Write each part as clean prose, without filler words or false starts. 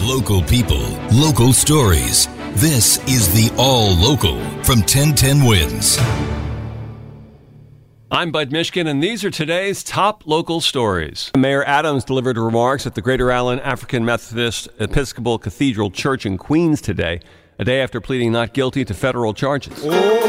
Local people, local stories. This is the All Local from 1010 Wins. I'm Bud Mishkin, and these are today's top local stories. Mayor Adams delivered remarks at the Greater Allen African Methodist Episcopal Cathedral Church in Queens today, a day after pleading not guilty to federal charges.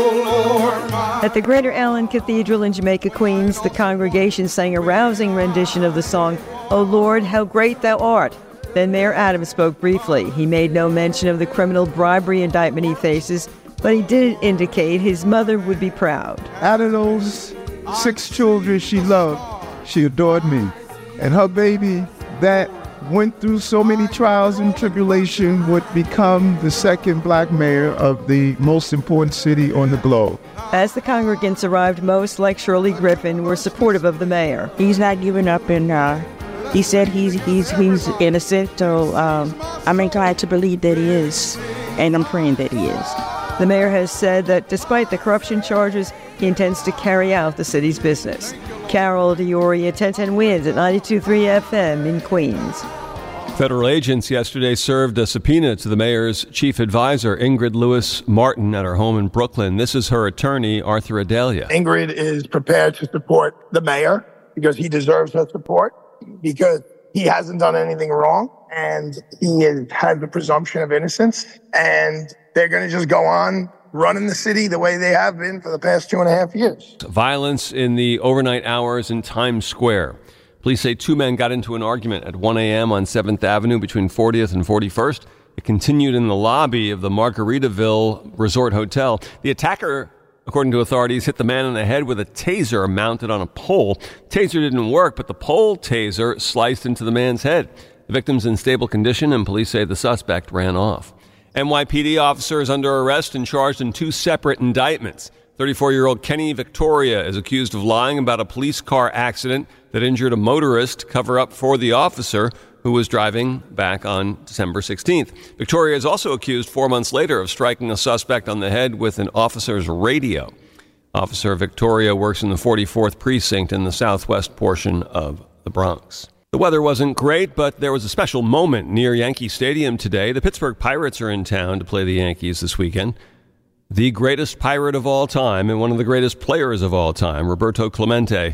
At the Greater Allen Cathedral in Jamaica, Queens, the congregation sang a rousing rendition of the song, "O Lord, How Great Thou Art." Then Mayor Adams spoke briefly. He made no mention of the criminal bribery indictment he faces, but he did indicate his mother would be proud. Out of those 6 children she loved, she adored me. And her baby that went through so many trials and tribulation would become the second black mayor of the most important city on the globe. As the congregants arrived, most, like Shirley Griffin, were supportive of the mayor. He's not giving up, and he said he's innocent, so I'm inclined to believe that he is, and I'm praying that he is. The mayor has said that despite the corruption charges, he intends to carry out the city's business. Carol Diori at 1010 Wins at 92.3 FM in Queens. Federal agents yesterday served a subpoena to the mayor's chief advisor, Ingrid Lewis Martin, at her home in Brooklyn. This is her attorney, Arthur Adelia. Ingrid is prepared to support the mayor because he deserves her support, because he hasn't done anything wrong, and he has had the presumption of innocence, and they're going to just go on running the city the way they have been for the past 2.5 years. Violence in the overnight hours in Times Square. Police say 2 men got into an argument at 1 a.m. on 7th Avenue between 40th and 41st. It continued in the lobby of the Margaritaville Resort Hotel. The attacker, according to authorities, hit the man in the head with a taser mounted on a pole. Taser didn't work, but the pole taser sliced into the man's head. The victim's in stable condition, and police say the suspect ran off. NYPD officer is under arrest and charged in 2 separate indictments. 34-year-old Kenny Victoria is accused of lying about a police car accident that injured a motorist, cover up for the officer who was driving back on December 16th. Victoria is also accused 4 months later of striking a suspect on the head with an officer's radio. Officer Victoria works in the 44th precinct in the southwest portion of the Bronx. The weather wasn't great, but there was a special moment near Yankee Stadium today. The Pittsburgh Pirates are in town to play the Yankees this weekend. The greatest Pirate of all time and one of the greatest players of all time, Roberto Clemente,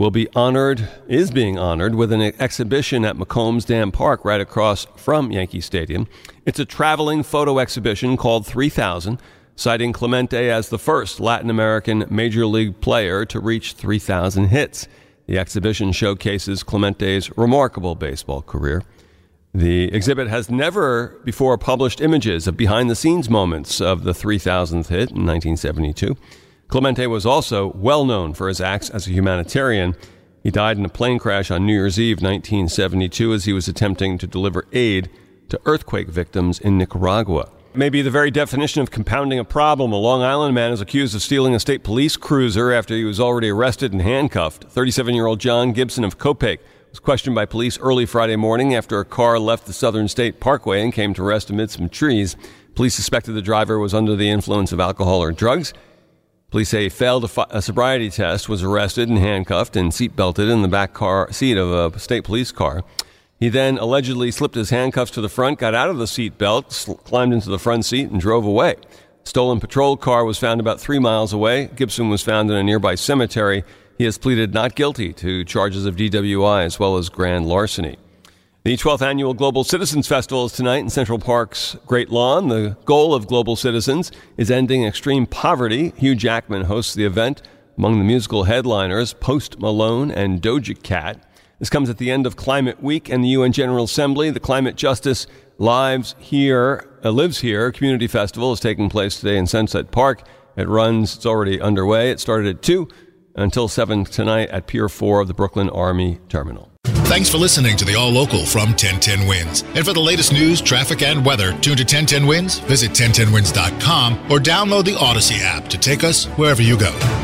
is being honored with an exhibition at McCombs Dam Park right across from Yankee Stadium. It's a traveling photo exhibition called 3000, citing Clemente as the first Latin American major league player to reach 3,000 hits. The exhibition showcases Clemente's remarkable baseball career. The exhibit has never before published images of behind-the-scenes moments of the 3,000th hit in 1972. Clemente was also well known for his acts as a humanitarian. He died in a plane crash on New Year's Eve 1972 as he was attempting to deliver aid to earthquake victims in Nicaragua. Maybe the very definition of compounding a problem. A Long Island man is accused of stealing a state police cruiser after he was already arrested and handcuffed. 37-year-old John Gibson of Copake was questioned by police early Friday morning after a car left the Southern State Parkway and came to rest amid some trees. Police suspected the driver was under the influence of alcohol or drugs. Police say he failed a sobriety test, was arrested and handcuffed and seatbelted in the back car seat of a state police car. He then allegedly slipped his handcuffs to the front, got out of the seatbelt, climbed into the front seat, and drove away. Stolen patrol car was found about 3 miles away. Gibson was found in a nearby cemetery. He has pleaded not guilty to charges of DWI as well as grand larceny. The 12th Annual Global Citizens Festival is tonight in Central Park's Great Lawn. The goal of Global Citizens is ending extreme poverty. Hugh Jackman hosts the event. Among the musical headliners, Post Malone and Doja Cat. This comes at the end of Climate Week and the UN General Assembly. The Climate Justice Lives Here Community Festival is taking place today in Sunset Park. It's already underway. It started at 2 until 7 tonight at Pier 4 of the Brooklyn Army Terminal. Thanks for listening to the All Local from 1010 Wins. And for the latest news, traffic, and weather, tune to 1010 Wins, visit 1010wins.com, or download the Odyssey app to take us wherever you go.